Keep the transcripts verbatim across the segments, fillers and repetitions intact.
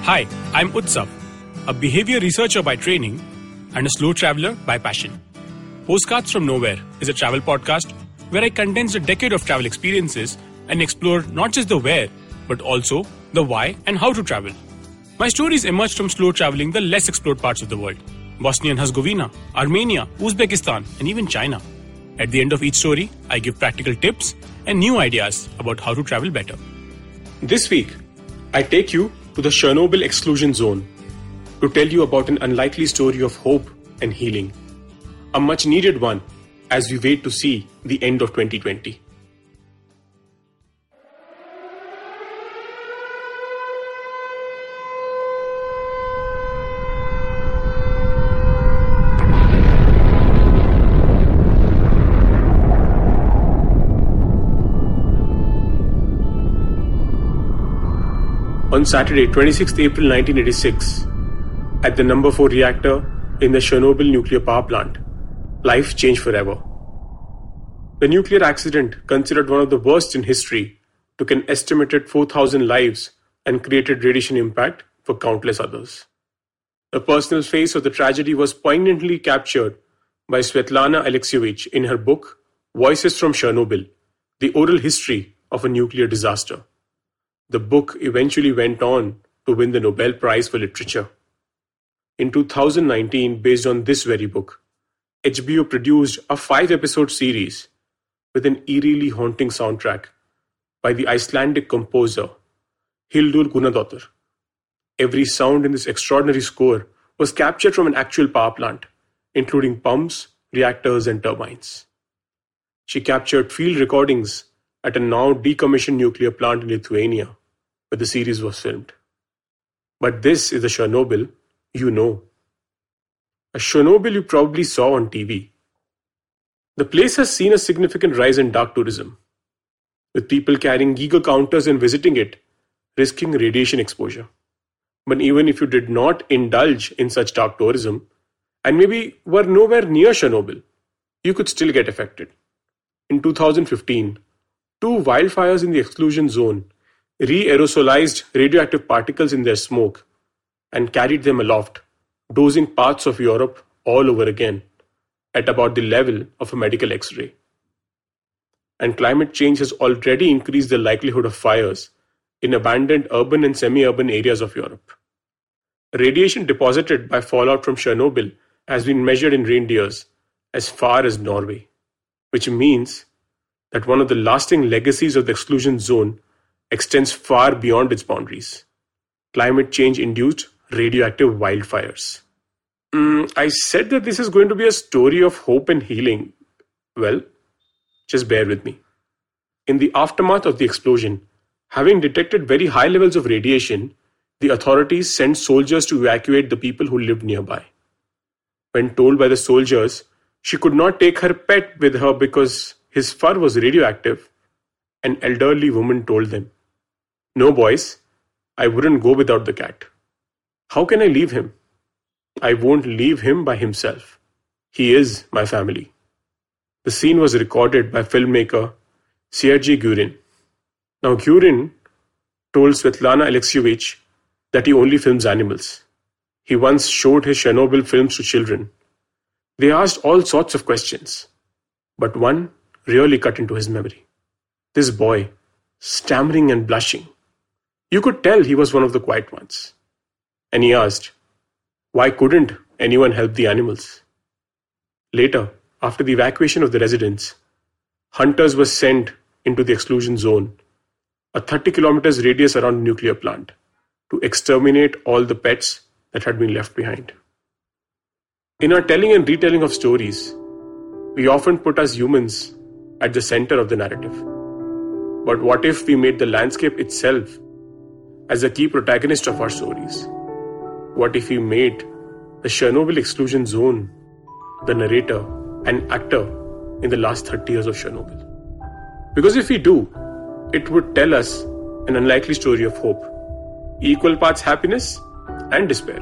Hi, I'm Utsav, a behavior researcher by training and a slow traveler by passion. Postcards from Nowhere is a travel podcast where I condense a decade of travel experiences and explore not just the where, but also the why and how to travel. My stories emerged from slow traveling the less explored parts of the world: Bosnia and Herzegovina, Armenia, Uzbekistan, and even China. At the end of each story, I give practical tips and new ideas about how to travel better. This week, I take you to the Chernobyl exclusion zone to tell you about an unlikely story of hope and healing. A much needed one as we wait to see the end of twenty twenty. On Saturday, twenty-sixth April nineteen eighty-six, at the number four reactor in the Chernobyl nuclear power plant, life changed forever. The nuclear accident, considered one of the worst in history, took an estimated four thousand lives and created radiation impact for countless others. The personal face of the tragedy was poignantly captured by Svetlana Alexievich in her book Voices from Chernobyl: The Oral History of a Nuclear Disaster. The book eventually went on to win the Nobel Prize for Literature. In two thousand nineteen, based on this very book, H B O produced a five-episode series with an eerily haunting soundtrack by the Icelandic composer Hildur Guðnadóttir. Every sound in this extraordinary score was captured from an actual power plant, including pumps, reactors, and turbines. She captured field recordings at a now decommissioned nuclear plant in Lithuania, where the series was filmed. But this is the Chernobyl you know. A Chernobyl you probably saw on T V. The place has seen a significant rise in dark tourism, with people carrying Geiger counters and visiting it, risking radiation exposure. But even if you did not indulge in such dark tourism, and maybe were nowhere near Chernobyl, you could still get affected. In two thousand fifteen, two wildfires in the exclusion zone re-aerosolized radioactive particles in their smoke and carried them aloft, dosing parts of Europe all over again at about the level of a medical X-ray. And climate change has already increased the likelihood of fires in abandoned urban and semi-urban areas of Europe. Radiation deposited by fallout from Chernobyl has been measured in reindeers as far as Norway, which means that one of the lasting legacies of the exclusion zone extends far beyond its boundaries: climate change-induced radioactive wildfires. Mm, I said that this is going to be a story of hope and healing. Well, just bear with me. In the aftermath of the explosion, having detected very high levels of radiation, the authorities sent soldiers to evacuate the people who lived nearby. When told by the soldiers she could not take her pet with her because his fur was radioactive, an elderly woman told them, "No, boys, I wouldn't go without the cat. How can I leave him? I won't leave him by himself. He is my family." The scene was recorded by filmmaker Sergei Gurin. Now, Gurin told Svetlana Alexievich that he only films animals. He once showed his Chernobyl films to children. They asked all sorts of questions, but one really cut into his memory. This boy, stammering and blushing. You could tell he was one of the quiet ones. And he asked, why couldn't anyone help the animals? Later, after the evacuation of the residents, hunters were sent into the exclusion zone, a thirty kilometers radius around the nuclear plant, to exterminate all the pets that had been left behind. In our telling and retelling of stories, we often put us humans at the center of the narrative. But what if we made the landscape itself as a key protagonist of our stories? What if we made the Chernobyl exclusion zone the narrator and actor in the last thirty years of Chernobyl? Because if we do, it would tell us an unlikely story of hope, equal parts happiness and despair.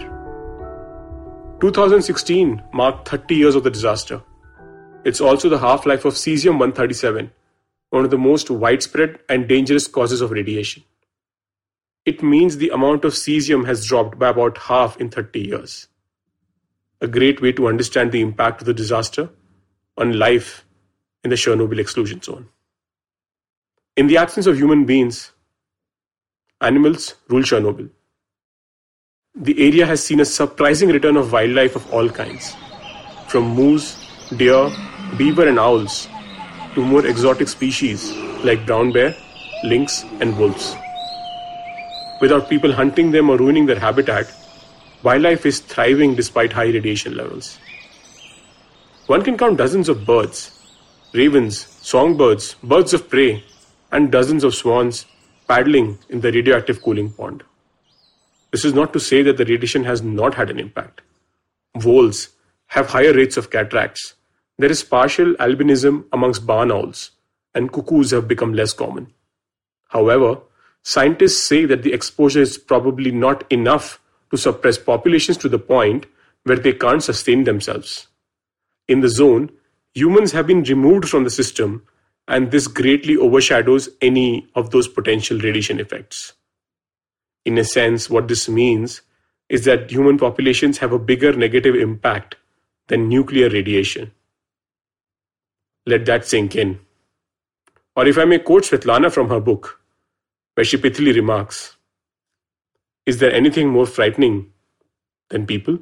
two thousand sixteen marked thirty years of the disaster. It's also the half-life of cesium one thirty-seven, one of the most widespread and dangerous causes of radiation. it means the amount of cesium has dropped by about half in thirty years. A great way to understand the impact of the disaster on life in the Chernobyl exclusion zone. In the absence of human beings, animals rule Chernobyl. The area has seen a surprising return of wildlife of all kinds, from moose, deer, beaver and owls, to more exotic species like brown bear, lynx and wolves. Without people hunting them or ruining their habitat, wildlife is thriving despite high radiation levels. One can count dozens of birds, ravens, songbirds, birds of prey, and dozens of swans paddling in the radioactive cooling pond. This is not to say that the radiation has not had an impact. Voles have higher rates of cataracts. There is partial albinism amongst barn owls, and cuckoos have become less common. However, scientists say that the exposure is probably not enough to suppress populations to the point where they can't sustain themselves. In the zone, humans have been removed from the system, and this greatly overshadows any of those potential radiation effects. In a sense, what this means is that human populations have a bigger negative impact than nuclear radiation. Let that sink in. Or if I may quote Svetlana from her book, where she pithily remarks, "Is there anything more frightening than people?"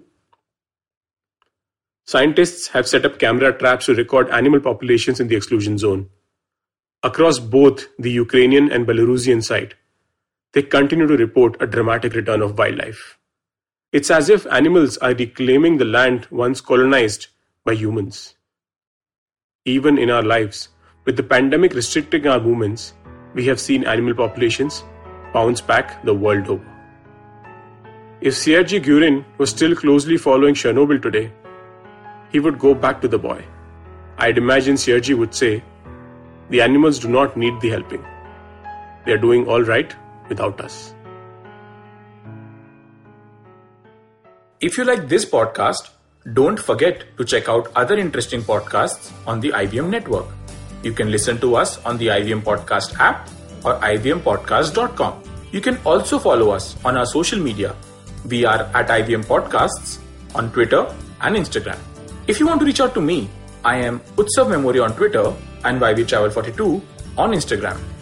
Scientists have set up camera traps to record animal populations in the exclusion zone. Across both the Ukrainian and Belarusian side, they continue to report a dramatic return of wildlife. It's as if animals are reclaiming the land once colonized by humans. Even in our lives, with the pandemic restricting our movements, we have seen animal populations bounce back the world over. If Sergei Gurin was still closely following Chernobyl today, he would go back to the boy. I'd imagine Sergei would say, "The animals do not need the helping. They are doing all right without us." If you like this podcast, don't forget to check out other interesting podcasts on the I V M network. You can listen to us on the I V M Podcast app or I V M podcast dot com. You can also follow us on our social media. We are at I V M Podcasts on Twitter and Instagram. If you want to reach out to me, I am Utsav Memory on Twitter and Y V Travel forty-two on Instagram.